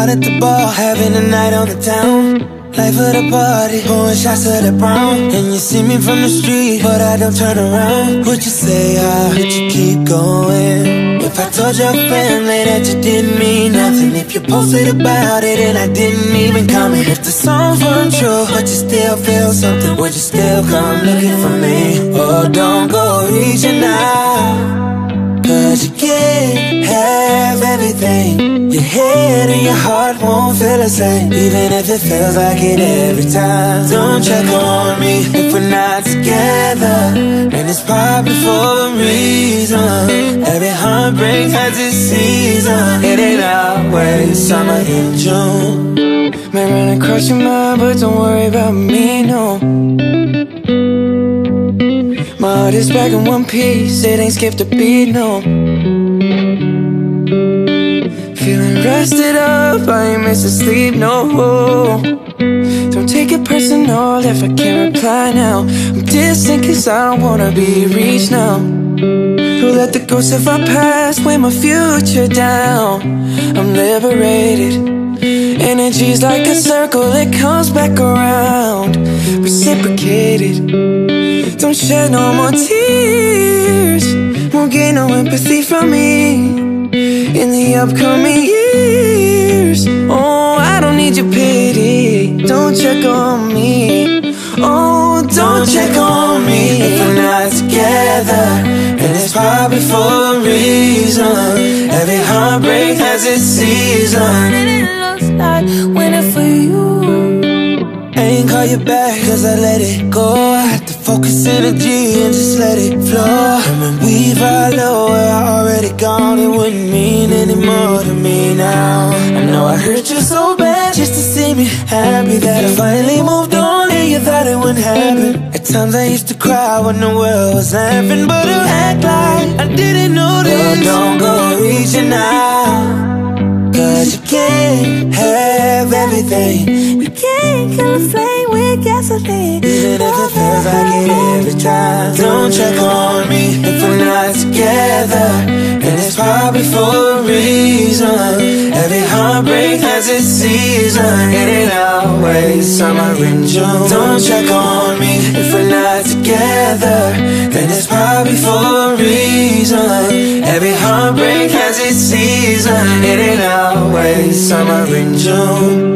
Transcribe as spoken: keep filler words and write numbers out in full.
out at the bar, having a night on the town. Life of the party, pouring shots of the brown. And you see me from the street, but I don't turn around. Would you say I would you keep going? If I told your family that you didn't mean nothing, if you posted about it and I didn't even comment, if the songs weren't true, but you still feel something, would you still come looking for me? Oh, don't go reaching out, cause you can't have everything. Your head and your heart won't feel the same, even if it feels like it every time. Don't check on me if we're not together, and it's probably for a reason. Every heartbreak has its season. It ain't always summer in June. May run across your mind, but don't worry about me, no. My heart is back in one piece, it ain't skipped a beat, no. Feeling rested up, I ain't missing sleep, no. Don't take it personal if I can't reply now. I'm distant cause I don't wanna be reached now. Don't let the ghosts of our past weigh my future down. I'm liberated. Energy's like a circle, it comes back around. Reciprocated. Don't shed no more tears, won't get no empathy from me in the upcoming years. Oh, I don't need your pity, don't check on me. Oh, don't check on me if we're not together, and it's probably for a reason. Every heartbreak has its season, and it looks like winter for you. I ain't call you back cause I let it go. I had to focus energy and just let it flow. And when we ride low, where I already gone, it wouldn't mean any more to me now. I know I hurt you so bad just to see me happy, that I finally moved on and you thought it wouldn't happen. At times I used to cry when the world was laughing, but you act like I didn't notice. Girl, don't go reaching out, cause you can't have everything. We can't kill a flame with gasoline, even if it feels like it every time. Don't check on me if we're not together, and it's probably for a reason. Every heartbreak has its season, it ain't always summer in June. Don't check on me if we're not together, then it's probably for a reason. Every heartbreak has its season, it ain't always summer in June.